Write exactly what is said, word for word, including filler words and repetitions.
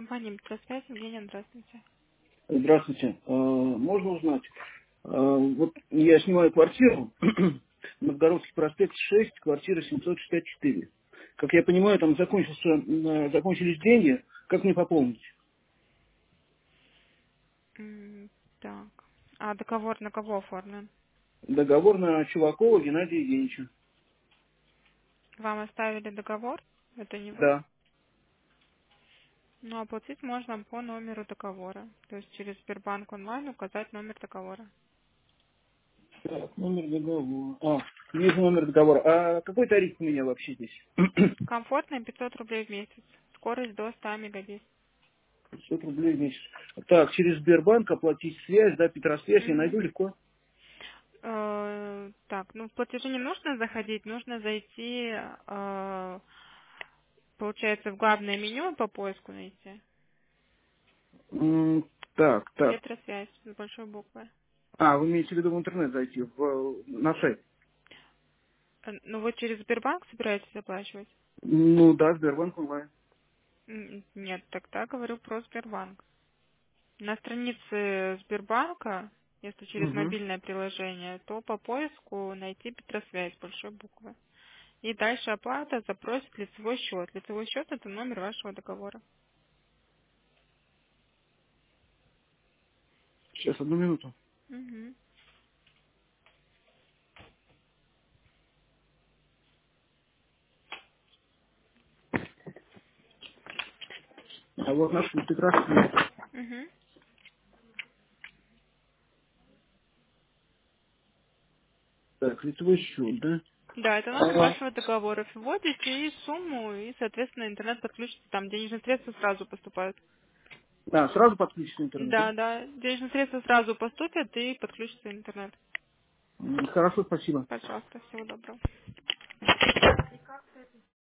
Компания «Метросвязь», Евгения, здравствуйте. Здравствуйте. Э, Можно узнать? Э, Вот я снимаю квартиру, Новгородский проспект шесть, квартира семьсот шестьдесят четыре. Как я понимаю, там закончился, э, закончились деньги. Как мне пополнить? М, Так. А договор на кого оформлен? Договор на Чувакова Геннадия Евгеньевича. Вам оставили договор? Это не вы? Да. Ну, оплатить можно по номеру договора. То есть через Сбербанк онлайн указать номер договора. Так, номер договора. А, вижу номер договора. А какой тариф у меня вообще здесь? Комфортно пятьсот рублей в месяц. Скорость до ста мегабит. пятьсот рублей в месяц. Так, через Сбербанк оплатить связь, да, Петросвязь я Мгм. найду легко. Э, Так, ну в платежи не нужно заходить, нужно зайти, э, получается, в главное меню по поиску найти. М, Так, так. Метросвязь с большой буквы. А, вы имеете в виду в интернет зайти, в, на сайт? Э, Ну вы через Сбербанк собираетесь оплачивать? Ну да, Сбербанк онлайн. М, Нет, тогда говорю про Сбербанк. На странице Сбербанка, если через Угу. мобильное приложение, то по поиску найти Петросвязь большой буквы. И дальше оплата запросит лицевой счет. Лицевой счет — это номер вашего договора. Сейчас, одну минуту. Мгм. А вот наш прекрасный. Мгм. Так, лицевой счет, да? Да, это номер А, вашего договора. Вводите и сумму, и, соответственно, интернет подключится. Там денежные средства сразу поступают. а, сразу подключится интернет, да? Да, да, денежные средства сразу поступят и подключится интернет. М, Хорошо, спасибо. Пожалуйста, всего доброго.